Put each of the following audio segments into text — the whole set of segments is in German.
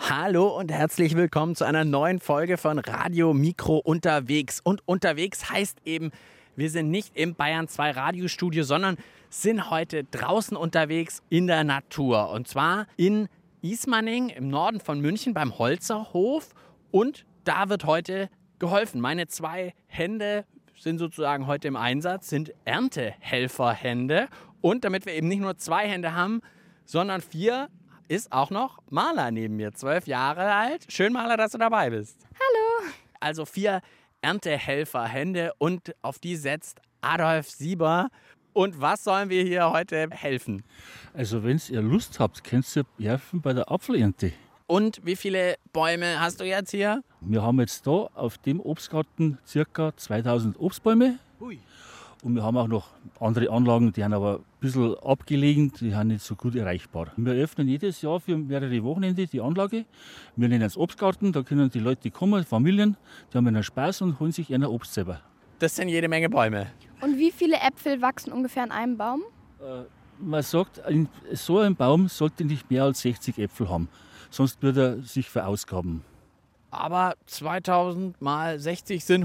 Hallo und herzlich willkommen zu einer neuen Folge von Radio Mikro unterwegs. Und unterwegs heißt eben, wir sind nicht im Bayern 2 Radiostudio, sondern sind heute draußen unterwegs in der Natur. Und zwar in Ismaning im Norden von München beim Holzerhof. Und da wird heute geholfen. Meine 2 Hände sind sozusagen heute im Einsatz, sind Erntehelferhände. Und damit wir eben nicht nur 2 Hände haben, sondern 4, ist auch noch Marla neben mir, 12 Jahre alt. Schön, Marla, dass du dabei bist. Hallo. Also 4 Erntehelferhände und auf die setzt Adolf Sieber. Und was sollen wir hier heute helfen? Also wenn ihr Lust habt, könnt ihr helfen bei der Apfelernte. Und wie viele Bäume hast du jetzt hier? Wir haben jetzt da auf dem Obstgarten ca. 2000 Obstbäume. Hui. Und wir haben auch noch andere Anlagen, die sind aber ein bisschen abgelegen, die sind nicht so gut erreichbar. Wir öffnen jedes Jahr für mehrere Wochenende die Anlage. Wir nennen es Obstgarten, da können die Leute kommen, Familien, die haben einen Spaß und holen sich ein Obst selber. Das sind jede Menge Bäume. Und wie viele Äpfel wachsen ungefähr an einem Baum? Man sagt, so ein Baum sollte nicht mehr als 60 Äpfel haben, sonst würde er sich verausgaben. Aber 2000 mal 60 sind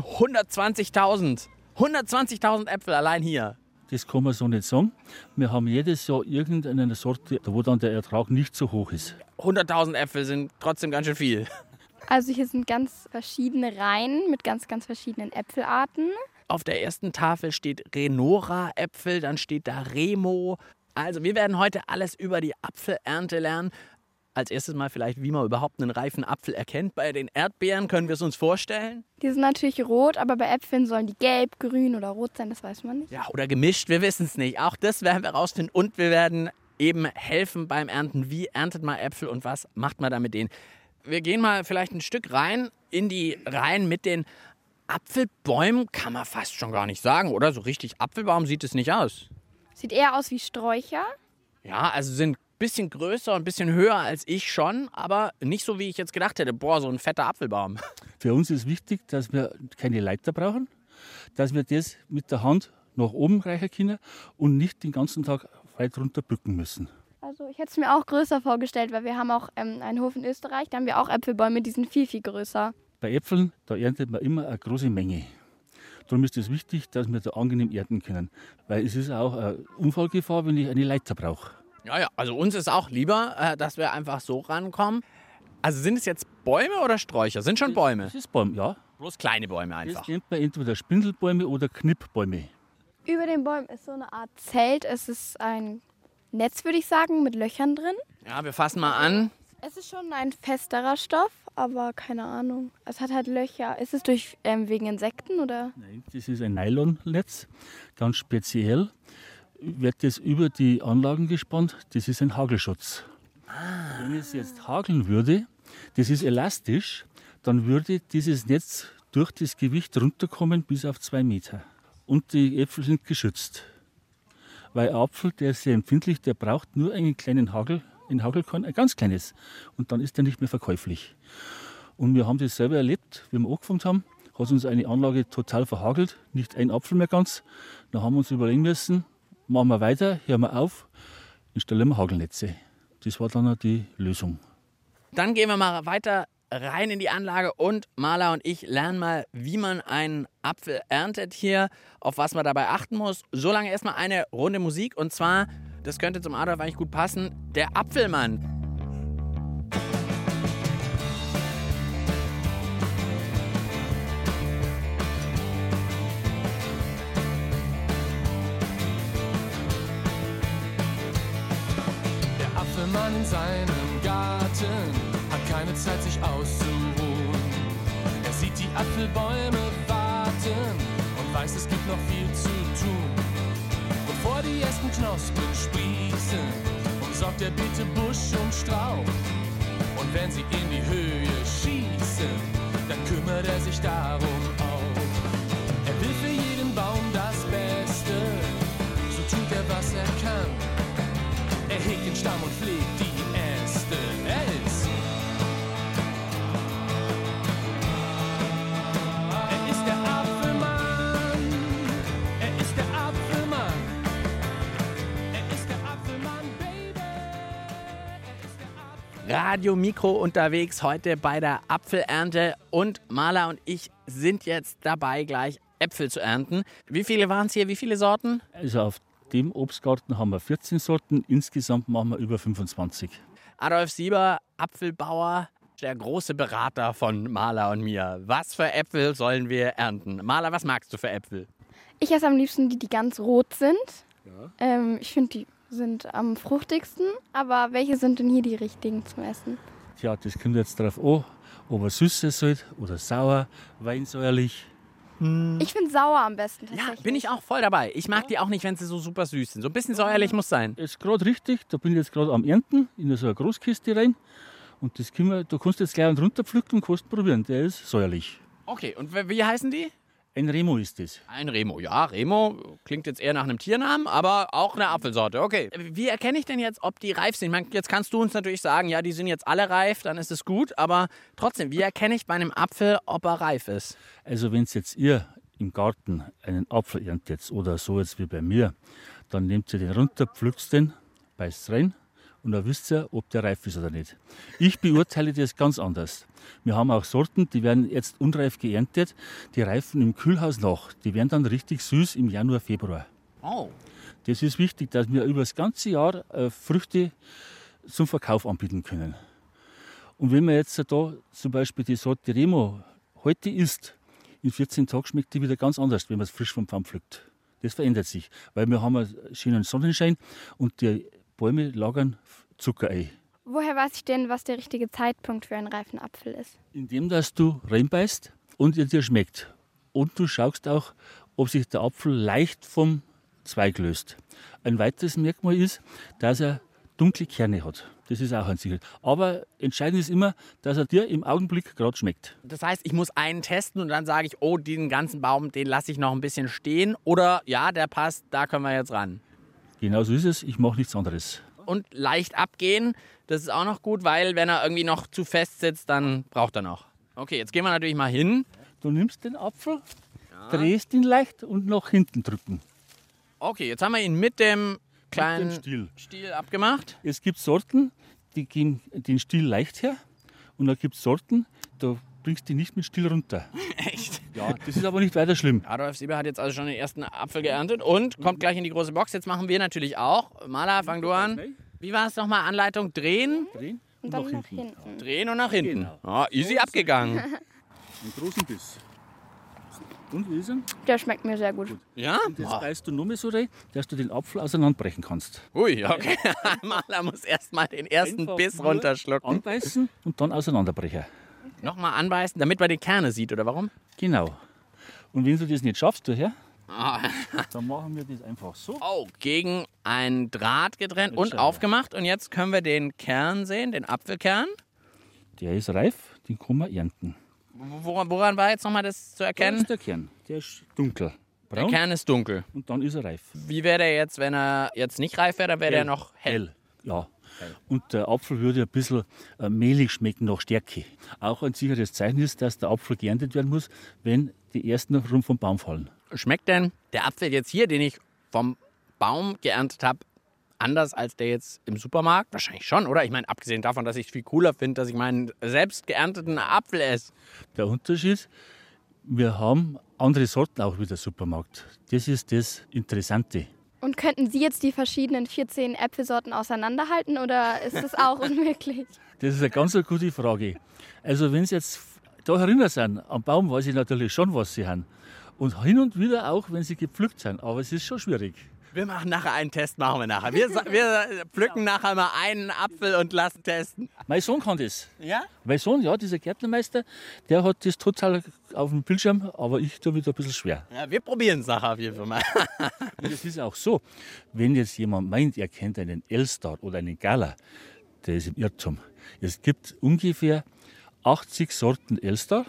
120.000. 120.000 Äpfel allein hier. Das kann man so nicht sagen. Wir haben jedes Jahr irgendeine Sorte, wo dann der Ertrag nicht so hoch ist. 100.000 Äpfel sind trotzdem ganz schön viel. Also hier sind ganz verschiedene Reihen mit ganz verschiedenen Äpfelarten. Auf der ersten Tafel steht Renora-Äpfel, dann steht da Remo. Also wir werden heute alles über die Apfelernte lernen. Als erstes mal vielleicht, wie man überhaupt einen reifen Apfel erkennt. Bei den Erdbeeren können wir es uns vorstellen. Die sind natürlich rot, aber bei Äpfeln sollen die gelb, grün oder rot sein, das weiß man nicht. Ja, oder gemischt, wir wissen es nicht. Auch das werden wir rausfinden und wir werden eben helfen beim Ernten. Wie erntet man Äpfel und was macht man da mit denen? Wir gehen mal vielleicht ein Stück rein in die Reihen mit den Apfelbäumen. Kann man fast schon gar nicht sagen, oder? So richtig Apfelbaum sieht es nicht aus. Sieht eher aus wie Sträucher. Ja, also sind ein bisschen größer und ein bisschen höher als ich schon, aber nicht so, wie ich jetzt gedacht hätte. Boah, so ein fetter Apfelbaum. Für uns ist wichtig, dass wir keine Leiter brauchen, dass wir das mit der Hand nach oben reichen können und nicht den ganzen Tag weit runter bücken müssen. Also ich hätte es mir auch größer vorgestellt, weil wir haben auch einen Hof in Österreich, da haben wir auch Äpfelbäume, die sind viel größer. Bei Äpfeln, da erntet man immer eine große Menge. Darum ist es wichtig, dass wir da angenehm ernten können, weil es ist auch eine Unfallgefahr, wenn ich eine Leiter brauche. Ja, also uns ist auch lieber, dass wir einfach so rankommen. Also sind es jetzt Bäume oder Sträucher? Sind schon Bäume? Das ist Bäume, ja. Bloß kleine Bäume Das einfach. nennt man entweder Spindelbäume oder Knippbäume. Über den Bäumen ist so eine Art Zelt, es ist ein Netz, würde ich sagen, mit Löchern drin. Ja, wir fassen mal an. Es ist schon ein festerer Stoff, aber keine Ahnung. Es hat halt Löcher. Ist es wegen Insekten oder? Nein, das ist ein Nylonnetz, ganz speziell. Wird das über die Anlagen gespannt, das ist ein Hagelschutz. Wenn es jetzt hageln würde, das ist elastisch, dann würde dieses Netz durch das Gewicht runterkommen bis auf 2 Meter. Und die Äpfel sind geschützt. Weil ein Apfel, der ist sehr empfindlich, der braucht nur einen kleinen ein Hagelkorn, ein ganz kleines. Und dann ist er nicht mehr verkäuflich. Und wir haben das selber erlebt, wie wir angefangen haben, hat uns eine Anlage total verhagelt, nicht ein Apfel mehr ganz. Dann haben wir uns überlegen müssen, machen wir weiter, hören wir auf, installieren wir Hagelnetze. Das war dann auch die Lösung. Dann gehen wir mal weiter rein in die Anlage und Marla und ich lernen mal, wie man einen Apfel erntet hier, auf was man dabei achten muss. Solange erstmal eine Runde Musik und zwar, das könnte zum Adolf eigentlich gut passen, der Apfelmann. Mann in seinem Garten hat keine Zeit, sich auszuruhen. Er sieht die Apfelbäume warten und weiß, es gibt noch viel zu tun. Bevor die ersten Knospen sprießen, umsorgt er bitte Busch und Strauch. Und wenn sie in die Höhe schießen, dann kümmert er sich darum auch. Er will für jeden Baum das Beste, so tut er, was er kann. Er hegt den Stamm und pflegt die Äste. Er ist der Apfelmann. Er ist der Apfelmann. Er ist der Apfelmann, Baby. Er ist der Apfelmann. Radio Mikro unterwegs, heute bei der Apfelernte. Und Marla und ich sind jetzt dabei, gleich Äpfel zu ernten. Wie viele waren es hier? Wie viele Sorten? Also auf dem Obstgarten haben wir 14 Sorten, insgesamt machen wir über 25. Adolf Sieber, Apfelbauer, der große Berater von Marla und mir. Was für Äpfel sollen wir ernten? Marla, was magst du für Äpfel? Ich esse am liebsten die ganz rot sind. Ja. Ich finde, die sind am fruchtigsten. Aber welche sind denn hier die richtigen zum Essen? Tja, das kommt jetzt darauf an, ob er süß sein soll oder sauer, weinsäuerlich. Ich finde sauer am besten tatsächlich. Ja, bin ich auch voll dabei. Ich mag die auch nicht, wenn sie so super süß sind. So ein bisschen säuerlich muss sein. Ist gerade richtig, da bin ich jetzt gerade am Ernten, in so eine Großkiste rein. Und das da kannst du jetzt gleich runterpflücken und kannst probieren, der ist säuerlich. Okay, und wie heißen die? Ein Remo ist das. Ein Remo. Ja, Remo klingt jetzt eher nach einem Tiernamen, aber auch eine Apfelsorte. Okay. Wie erkenne ich denn jetzt, ob die reif sind? Ich meine, jetzt kannst du uns natürlich sagen, ja, die sind jetzt alle reif, dann ist es gut. Aber trotzdem, wie erkenne ich bei einem Apfel, ob er reif ist? Also wenn jetzt ihr im Garten einen Apfel erntet oder so jetzt wie bei mir, dann nehmt ihr den runter, pflückt den, beißt rein und dann wisst ihr, ob der reif ist oder nicht. Ich beurteile das ganz anders. Wir haben auch Sorten, die werden jetzt unreif geerntet, die reifen im Kühlhaus nach. Die werden dann richtig süß im Januar, Februar. Oh. Das ist wichtig, dass wir über das ganze Jahr Früchte zum Verkauf anbieten können. Und wenn man jetzt da zum Beispiel die Sorte Remo heute isst, in 14 Tagen schmeckt die wieder ganz anders, wenn man es frisch vom Baum pflückt. Das verändert sich, weil wir haben einen schönen Sonnenschein und die Bäume lagern Zucker ein. Woher weiß ich denn, was der richtige Zeitpunkt für einen reifen Apfel ist? Indem, dass du reinbeißt und er dir schmeckt. Und du schaust auch, ob sich der Apfel leicht vom Zweig löst. Ein weiteres Merkmal ist, dass er dunkle Kerne hat. Das ist auch ein Sicherheit. Aber entscheidend ist immer, dass er dir im Augenblick gerade schmeckt. Das heißt, ich muss einen testen und dann sage ich, oh, diesen ganzen Baum, den lasse ich noch ein bisschen stehen. Oder ja, der passt, da können wir jetzt ran. Genau so ist es. Ich mache nichts anderes. Und leicht abgehen, das ist auch noch gut, weil wenn er irgendwie noch zu fest sitzt, dann braucht er noch. Okay, jetzt gehen wir natürlich mal hin. Du nimmst den Apfel, drehst ihn leicht und nach hinten drücken. Okay, jetzt haben wir ihn mit dem kleinen Stiel abgemacht. Es gibt Sorten, die geben den Stiel leicht her. Und dann gibt es Sorten, da bringst du ihn nicht mit Stiel runter. Echt? Ja, das ist aber nicht weiter schlimm. Adolf Sieber hat jetzt also schon den ersten Apfel geerntet und kommt gleich in die große Box. Jetzt machen wir natürlich auch. Marla, fang du an. Wie war es nochmal? Anleitung? Drehen? Drehen Und dann nach hinten. Drehen und nach hinten. Genau. Oh, easy abgegangen. Einen großen Biss. Und wie ist er? Der schmeckt mir sehr gut. Ja? Und jetzt beißt du nur mehr so rein, dass du den Apfel auseinanderbrechen kannst. Ui, okay. Marla muss erst mal den ersten Einfach Biss nur Runterschlucken. Anbeißen und dann auseinanderbrechen. Nochmal anbeißen, damit man die Kerne sieht, oder warum? Genau. Und wenn du das nicht schaffst, du her, Ah. dann machen wir das einfach so. Oh, gegen einen Draht getrennt und schau. aufgemacht. Und jetzt können wir den Kern sehen, den Apfelkern. Der ist reif, den kann man ernten. Woran war jetzt nochmal das zu Da erkennen? ist der Kern, der ist dunkel. Der Braun Kern ist dunkel. und dann ist er reif. Wie wäre der jetzt, wenn er jetzt nicht reif wäre, dann wäre der noch hell. Ja. Und der Apfel würde ein bisschen mehlig schmecken nach Stärke. Auch ein sicheres Zeichen ist, dass der Apfel geerntet werden muss, wenn die ersten noch rum vom Baum fallen. Schmeckt denn der Apfel jetzt hier, den ich vom Baum geerntet habe, anders als der jetzt im Supermarkt? Wahrscheinlich schon, oder? Ich meine, abgesehen davon, dass ich es viel cooler finde, dass ich meinen selbst geernteten Apfel esse. Der Unterschied, wir haben andere Sorten auch wie der Supermarkt. Das ist das Interessante. Und könnten Sie jetzt die verschiedenen 14 Äpfelsorten auseinanderhalten oder ist das auch unmöglich? Das ist eine ganz gute Frage. Also wenn Sie jetzt da herinnen sind, am Baum weiß ich natürlich schon, was Sie haben. Und hin und wieder auch, wenn sie gepflückt sind. Aber es ist schon schwierig. Wir machen nachher einen Test, machen wir nachher. Wir pflücken nachher mal einen Apfel und lassen testen. Mein Sohn kann das. Ja? Mein Sohn, ja, dieser Gärtnermeister, der hat das total auf dem Bildschirm, aber ich tue mich da ein bisschen schwer. Ja, wir probieren es nachher auf jeden Fall mal. Und es ist auch so, wenn jetzt jemand meint, er kennt einen Elstar oder einen Gala, der ist im Irrtum. Es gibt ungefähr 80 Sorten Elstar,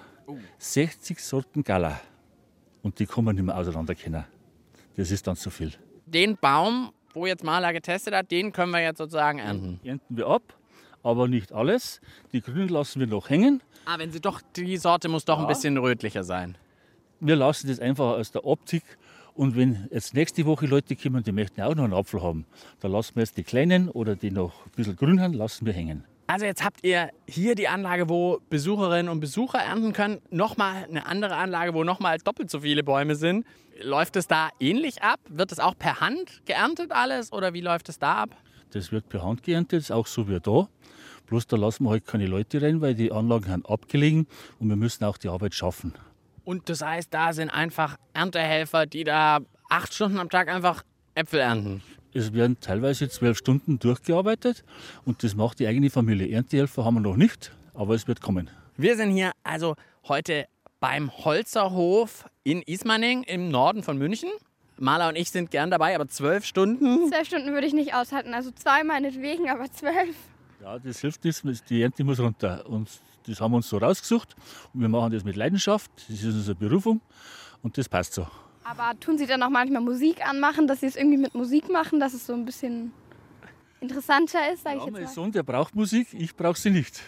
60 Sorten Gala. Und die kann man nicht mehr auseinanderkennen. Das ist dann zu viel. Den Baum, wo jetzt Marla getestet hat, den können wir jetzt sozusagen ernten. Ernten wir ab, aber nicht alles. Die Grünen lassen wir noch hängen. Ah, wenn sie doch, die Sorte muss doch ein bisschen rötlicher sein. Wir lassen das einfach aus der Optik. Und wenn jetzt nächste Woche Leute kommen, die möchten auch noch einen Apfel haben, dann lassen wir jetzt die kleinen oder die noch ein bisschen grün haben, lassen wir hängen. Also jetzt habt ihr hier die Anlage, wo Besucherinnen und Besucher ernten können. Nochmal eine andere Anlage, wo nochmal doppelt so viele Bäume sind. Läuft es da ähnlich ab? Wird es auch per Hand geerntet alles oder wie läuft es da ab? Das wird per Hand geerntet, ist auch so wie da. Bloß da lassen wir halt keine Leute rein, weil die Anlagen sind abgelegen und wir müssen auch die Arbeit schaffen. Und das heißt, da sind einfach Erntehelfer, die da 8 Stunden am Tag einfach Äpfel ernten. Es werden teilweise 12 Stunden durchgearbeitet und das macht die eigene Familie. Erntehelfer haben wir noch nicht, aber es wird kommen. Wir sind hier also heute beim Holzerhof in Ismaning im Norden von München. Maler und ich sind gern dabei, aber 12 Stunden? 12 Stunden würde ich nicht aushalten, also 2 meinetwegen, aber 12. Ja, das hilft nicht, die Ernte muss runter. Und das haben wir uns so rausgesucht und wir machen das mit Leidenschaft, das ist unsere Berufung und das passt so. Aber tun Sie dann auch manchmal Musik anmachen, dass Sie es irgendwie mit Musik machen, dass es so ein bisschen interessanter ist, sage ich jetzt mal? Mein Sohn, der braucht Musik, ich brauche sie nicht.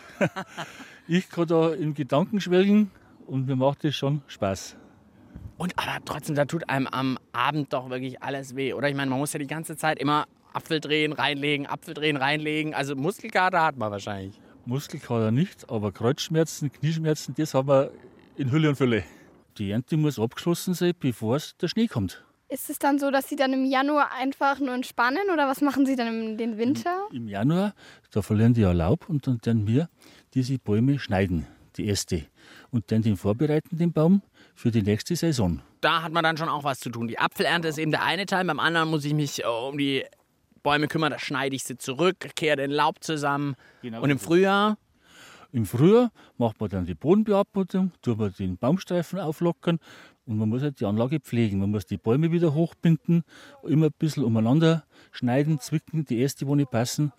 Ich kann da im Gedanken schwelgen und mir macht das schon Spaß. Und aber trotzdem, da tut einem am Abend doch wirklich alles weh, oder? Ich meine, man muss ja die ganze Zeit immer Apfel drehen, reinlegen, Apfel drehen, reinlegen. Also Muskelkater hat man wahrscheinlich. Muskelkater nicht, aber Kreuzschmerzen, Knieschmerzen, das haben wir in Hülle und Fülle. Die Ernte muss abgeschlossen sein, bevor der Schnee kommt. Ist es dann so, dass Sie dann im Januar einfach nur entspannen oder was machen Sie dann im Winter? Im Januar, da verlieren die ja Laub und dann werden wir diese Bäume schneiden, die Äste. Und dann den vorbereiten, den Baum, für die nächste Saison. Da hat man dann schon auch was zu tun. Die Apfelernte ist eben der eine Teil, beim anderen muss ich mich um die Bäume kümmern. Da schneide ich sie zurück, kehre den Laub zusammen. Genau. Und im Frühjahr? Im Frühjahr macht man dann die Bodenbearbeitung, tut man den Baumstreifen auflockern und man muss halt die Anlage pflegen. Man muss die Bäume wieder hochbinden, immer ein bisschen umeinander schneiden, zwicken, die Äste, wo nicht passen.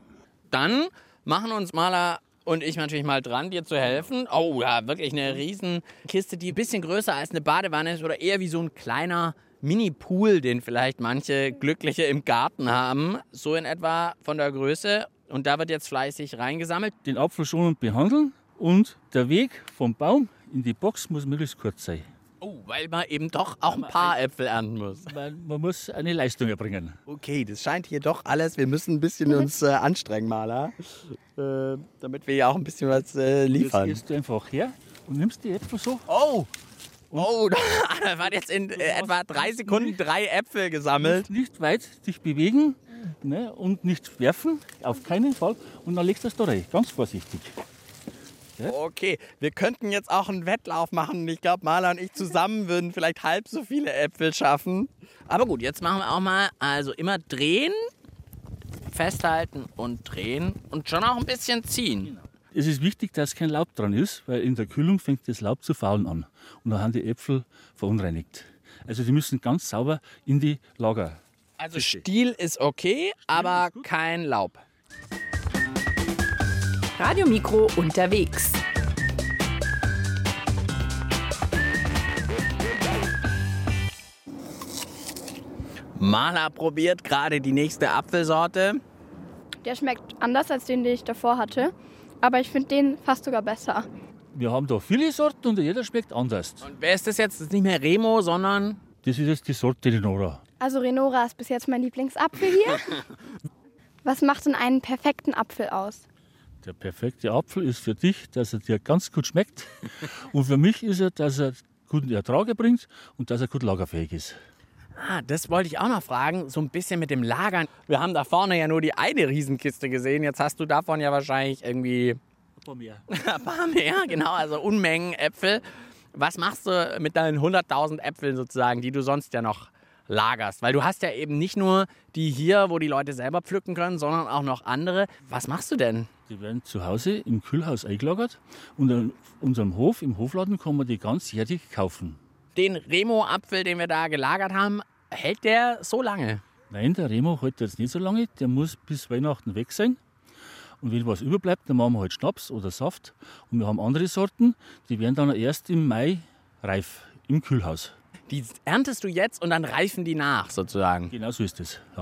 Dann machen uns Maler und ich natürlich mal dran, dir zu helfen. Oh ja, wirklich eine Riesenkiste, die ein bisschen größer als eine Badewanne ist oder eher wie so ein kleiner Mini-Pool, den vielleicht manche Glückliche im Garten haben. So in etwa von der Größe. Und da wird jetzt fleißig reingesammelt. Den Apfel schonend behandeln und der Weg vom Baum in die Box muss möglichst kurz sein. Oh, weil man eben doch auch ein paar Äpfel ernten muss. Weil man muss eine Leistung erbringen. Okay, das scheint hier doch alles. Wir müssen ein bisschen uns anstrengen, Maler, damit wir ja auch ein bisschen was liefern. Jetzt gehst du einfach her und nimmst die Äpfel so. Oh, da waren jetzt in etwa 3 Sekunden 3 Äpfel gesammelt. Nicht weit dich bewegen, ne, und nicht werfen, auf keinen Fall. Und dann legst du das da rein, ganz vorsichtig. Okay, wir könnten jetzt auch einen Wettlauf machen. Ich glaube, Maler und ich zusammen würden vielleicht halb so viele Äpfel schaffen. Aber gut, jetzt machen wir auch mal, also immer drehen, festhalten und drehen und schon auch ein bisschen ziehen. Es ist wichtig, dass kein Laub dran ist, weil in der Kühlung fängt das Laub zu faulen an. Und dann haben die Äpfel verunreinigt. Also die müssen ganz sauber in die Lager. Also Stiel ist okay, aber kein Laub. Radio Mikro unterwegs. Maler probiert gerade die nächste Apfelsorte. Der schmeckt anders als den ich davor hatte, aber ich finde den fast sogar besser. Wir haben da viele Sorten und jeder schmeckt anders. Und wer ist das jetzt? Das ist nicht mehr Remo, sondern... Das ist jetzt die Sorte Renora. Also Renora ist bis jetzt mein Lieblingsapfel hier. Was macht denn einen perfekten Apfel aus? Der perfekte Apfel ist für dich, dass er dir ganz gut schmeckt. Und für mich ist er, dass er guten Ertrag bringt und dass er gut lagerfähig ist. Das wollte ich auch noch fragen, so ein bisschen mit dem Lagern. Wir haben da vorne ja nur die eine Riesenkiste gesehen. Jetzt hast du davon ja wahrscheinlich irgendwie... Ein paar mehr. Ein paar mehr, genau, also Unmengen Äpfel. Was machst du mit deinen 100.000 Äpfeln sozusagen, die du sonst ja noch lagerst? Weil du hast ja eben nicht nur die hier, wo die Leute selber pflücken können, sondern auch noch andere. Was machst du denn? Die werden zu Hause im Kühlhaus eingelagert und an unserem Hof, im Hofladen, kann man die ganzjährig kaufen. Den Remo-Apfel, den wir da gelagert haben, hält der so lange? Nein, der Remo hält jetzt nicht so lange. Der muss bis Weihnachten weg sein. Und wenn was überbleibt, dann machen wir halt Schnaps oder Saft. Und wir haben andere Sorten, die werden dann erst im Mai reif, im Kühlhaus. Die erntest du jetzt und dann reifen die nach sozusagen? Genau so ist es, ja.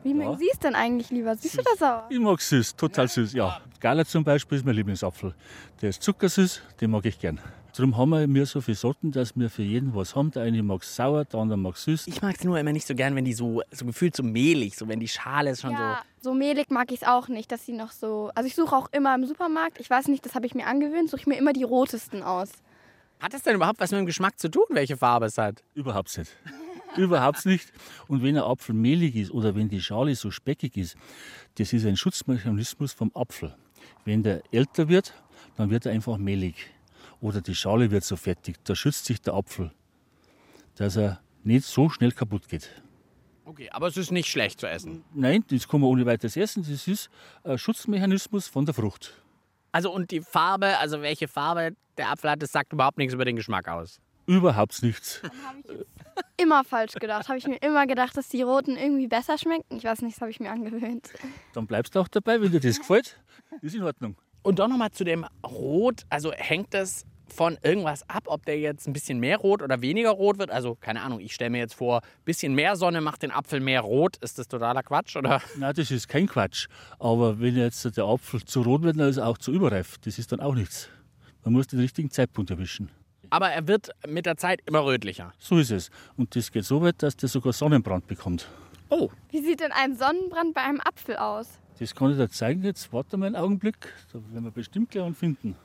Wie mögen Sie es denn eigentlich lieber? Süß oder sauer? Ich mag süß, total süß, ja. Gala zum Beispiel ist mein Lieblingsapfel. Der ist zuckersüß, den mag ich gern. Darum haben wir so viele Sorten, dass wir für jeden was haben. Der eine mag sauer, der andere mag süß. Ich mag es nur immer nicht so gern, wenn die so gefühlt so mehlig, so wenn die Schale ist schon Ja, so mehlig mag ich es auch nicht, dass sie noch so... Also ich suche auch immer im Supermarkt, ich weiß nicht, das habe ich mir angewöhnt, suche ich mir immer die rotesten aus. Hat das denn überhaupt was mit dem Geschmack zu tun, welche Farbe es hat? Überhaupt nicht. Überhaupt nicht. Und wenn ein Apfel mehlig ist oder wenn die Schale so speckig ist, das ist ein Schutzmechanismus vom Apfel. Wenn der älter wird, dann wird er einfach mehlig. Oder die Schale wird so fettig. Da schützt sich der Apfel, dass er nicht so schnell kaputt geht. Okay, aber es ist nicht schlecht zu essen. Nein, das kann man ohne weiteres essen. Das ist ein Schutzmechanismus von der Frucht. Also und die Farbe, also welche Farbe der Apfel hat, das sagt überhaupt nichts über den Geschmack aus. Überhaupt nichts. Habe ich jetzt immer falsch gedacht. Habe ich mir immer gedacht, dass die roten irgendwie besser schmecken. Ich weiß nicht, das habe ich mir angewöhnt. Dann bleibst du auch dabei, wenn dir das gefällt. Ist in Ordnung. Und doch nochmal zu dem Rot, also hängt das von irgendwas ab, ob der jetzt ein bisschen mehr rot oder weniger rot wird? Also keine Ahnung, ich stelle mir jetzt vor, ein bisschen mehr Sonne macht den Apfel mehr rot. Ist das totaler Quatsch, oder? Nein, das ist kein Quatsch. Aber wenn jetzt der Apfel zu rot wird, dann ist er auch zu überreif. Das ist dann auch nichts. Man muss den richtigen Zeitpunkt erwischen. Aber er wird mit der Zeit immer rötlicher. So ist es. Und das geht so weit, dass der sogar Sonnenbrand bekommt. Oh, Wie sieht denn ein Sonnenbrand bei einem Apfel aus? Das kann ich dir zeigen. Jetzt warte mal einen Augenblick. Da werden wir bestimmt gleich einen finden.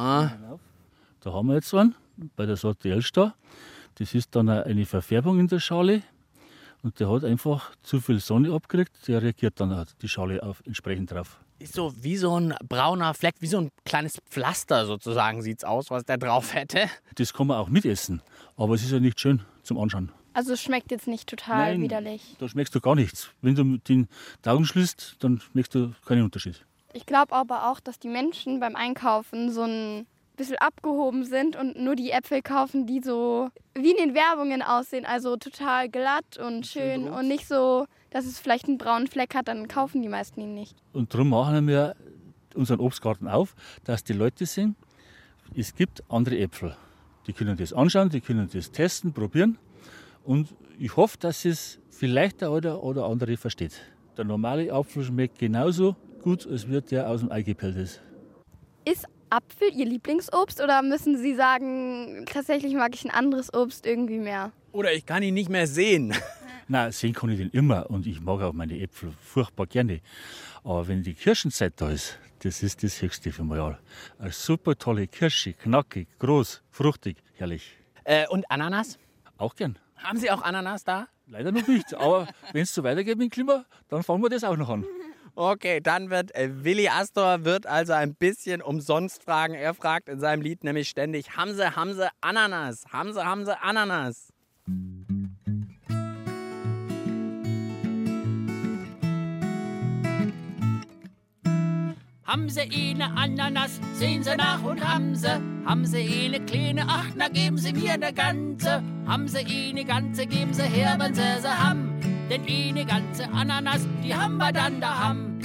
Da haben wir jetzt einen bei der Sorte Elstar. Das ist dann eine Verfärbung in der Schale. Und der hat einfach zu viel Sonne abgekriegt. Der reagiert dann die Schale entsprechend drauf. ist so wie so ein brauner Fleck, wie so ein kleines Pflaster sozusagen sieht's aus, was der drauf hätte. Das kann man auch mitessen. Aber es ist ja nicht schön zum Anschauen. Also es schmeckt jetzt nicht total Nein, widerlich. Da schmeckst du gar nichts. Wenn du mit den Augen schließt, dann schmeckst du keinen Unterschied. Ich glaube aber auch, dass die Menschen beim Einkaufen so ein bisschen abgehoben sind und nur die Äpfel kaufen, die so wie in den Werbungen aussehen. Also total glatt und schön und nicht so, dass es vielleicht einen braunen Fleck hat, dann kaufen die meisten ihn nicht. Und darum machen wir unseren Obstgarten auf, dass die Leute sehen, es gibt andere Äpfel. Die können das anschauen, die können das testen, probieren. Und ich hoffe, dass es vielleicht der eine oder andere versteht. Der normale Apfel schmeckt genauso gut, als wird der aus dem Ei gepellt ist. Ist Apfel Ihr Lieblingsobst oder müssen Sie sagen, tatsächlich mag ich ein anderes Obst irgendwie mehr? Oder ich kann ihn nicht mehr sehen. Nein, sehen kann ich den immer und ich mag auch meine Äpfel furchtbar gerne. Aber wenn die Kirschenzeit da ist, das ist das Höchste für mich. Eine super tolle Kirsche, knackig, groß, fruchtig, herrlich. Und Ananas? Auch gern. Haben Sie auch Ananas da? Leider noch nicht, aber wenn es so weitergeht mit dem Klima, dann fangen wir das auch noch an. Okay, dann wird Willi Astor wird also ein bisschen umsonst fragen. Er fragt in seinem Lied nämlich ständig, haben Sie Ananas? Haben Sie Ananas? Haben Sie eine Ananas, sehen Sie nach und haben Sie eine kleine, ach, na geben Sie mir eine ganze. Haben Sie eine ganze, geben Sie her, wenn Sie haben. Denn eine ganze Ananas, die haben wir dann daheim.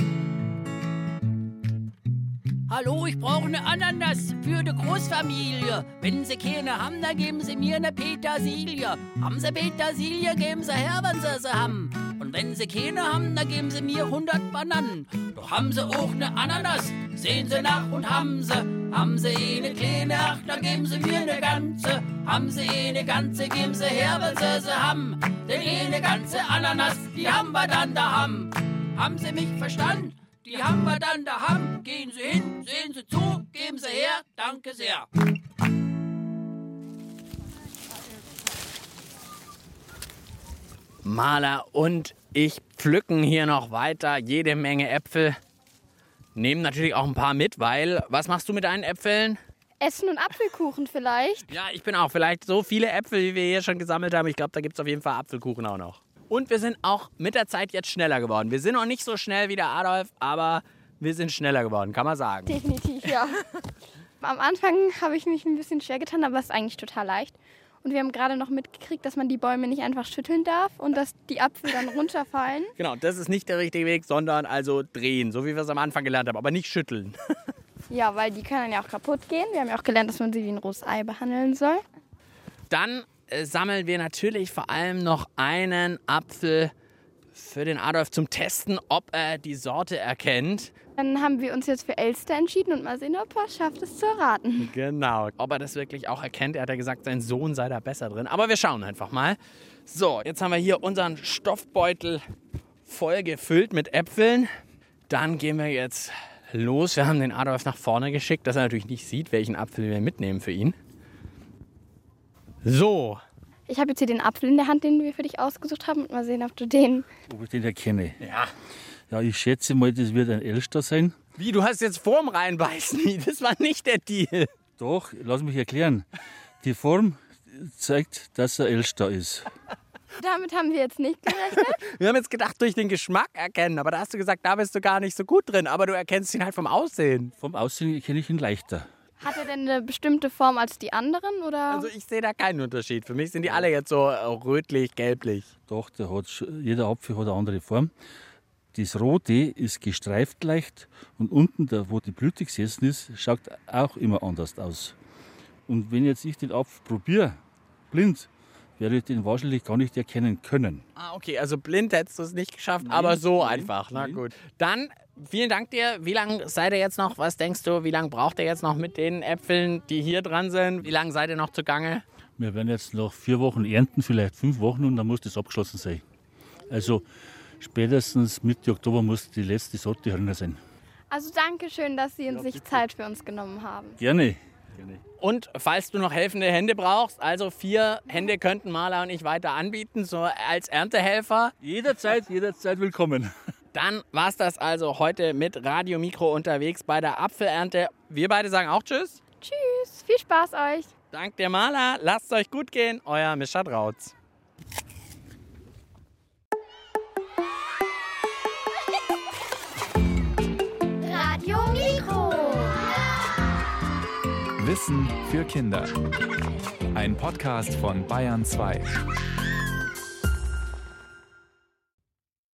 Hallo, ich brauche eine Ananas für eine Großfamilie. Wenn Sie keine haben, dann geben Sie mir eine Petersilie. Haben Sie Petersilie, geben Sie her, wenn Sie haben. Und wenn Sie keine haben, dann geben Sie mir 100 Bananen. Doch haben Sie auch eine Ananas, sehen Sie nach und haben Sie. Haben Sie eine kleine, ach, dann geben Sie mir eine ganze. Haben Sie eine ganze, geben Sie her, wenn Sie haben. Denn eine ganze Ananas, die haben wir dann daheim. Haben Sie mich verstanden? Die haben wir dann daheim. Gehen Sie hin, sehen Sie zu, geben Sie her, danke sehr. Maler und ich pflücken hier noch weiter jede Menge Äpfel. Nehmen natürlich auch ein paar mit, weil, was machst du mit deinen Äpfeln? Essen und Apfelkuchen vielleicht? Ja, ich bin auch vielleicht so viele Äpfel, wie wir hier schon gesammelt haben. Ich glaube, da gibt es auf jeden Fall Apfelkuchen auch noch. Und wir sind auch mit der Zeit jetzt schneller geworden. Wir sind noch nicht so schnell wie der Adolf, aber wir sind schneller geworden, kann man sagen. Definitiv, ja. Am Anfang habe ich mich ein bisschen schwer getan, aber es ist eigentlich total leicht. Und wir haben gerade noch mitgekriegt, dass man die Bäume nicht einfach schütteln darf und dass die Apfel dann runterfallen. Genau, das ist nicht der richtige Weg, sondern also drehen, so wie wir es am Anfang gelernt haben, aber nicht schütteln. Ja, weil die können dann ja auch kaputt gehen. Wir haben ja auch gelernt, dass man sie wie ein rohes Ei behandeln soll. Dann sammeln wir natürlich vor allem noch einen Apfel für den Adolf zum Testen, ob er die Sorte erkennt. Dann haben wir uns jetzt für Elster entschieden und mal sehen, ob er schafft, es zu erraten. Genau, ob er das wirklich auch erkennt. Er hat ja gesagt, sein Sohn sei da besser drin. Aber wir schauen einfach mal. So, jetzt haben wir hier unseren Stoffbeutel voll gefüllt mit Äpfeln. Dann gehen wir jetzt los. Wir haben den Adolf nach vorne geschickt, dass er natürlich nicht sieht, welchen Apfel wir mitnehmen für ihn. So. Ich habe jetzt hier den Apfel in der Hand, den wir für dich ausgesucht haben. Mal sehen, ob du den... Ob ich den erkenne. Ja. Ja, ich schätze mal, das wird ein Elster sein. Wie, du hast jetzt vorm Reinbeißen. Das war nicht der Deal. Doch, lass mich erklären. Die Form zeigt, dass er Elster ist. Damit haben wir jetzt nicht gerechnet. Wir haben jetzt gedacht, durch den Geschmack erkennen. Aber da hast du gesagt, da bist du gar nicht so gut drin. Aber du erkennst ihn halt vom Aussehen. Vom Aussehen kenne ich ihn leichter. Hat er denn eine bestimmte Form als die anderen? Oder? Also ich sehe da keinen Unterschied. Für mich sind die alle jetzt so rötlich, gelblich. Doch, jeder Apfel hat eine andere Form. Das Rote ist gestreift leicht und unten, da wo die Blüte gesessen ist, schaut auch immer anders aus. Und wenn jetzt ich den Apfel probiere, blind, werde ich den wahrscheinlich gar nicht erkennen können. Ah, okay, also blind hättest du es nicht geschafft, aber so einfach. Na gut. Dann vielen Dank dir. Wie lange seid ihr jetzt noch? Was denkst du, wie lange braucht ihr jetzt noch mit den Äpfeln, die hier dran sind? Wie lange seid ihr noch zugange? Wir werden jetzt noch 4 Wochen ernten, vielleicht 5 Wochen und dann muss das abgeschlossen sein. Also spätestens Mitte Oktober muss die letzte Sorte drin sein. Also danke schön, dass Sie sich Zeit für uns genommen haben. Gerne. Und falls du noch helfende Hände brauchst, also 4 Hände könnten Marla und ich weiter anbieten, so als Erntehelfer. Jederzeit willkommen. Dann war es das also heute mit Radio Mikro unterwegs bei der Apfelernte. Wir beide sagen auch Tschüss. Tschüss, viel Spaß euch. Dank dir, Marla. Lasst es euch gut gehen. Euer Mischa Drautz. Radio Mikro. Wissen für Kinder. Ein Podcast von Bayern 2.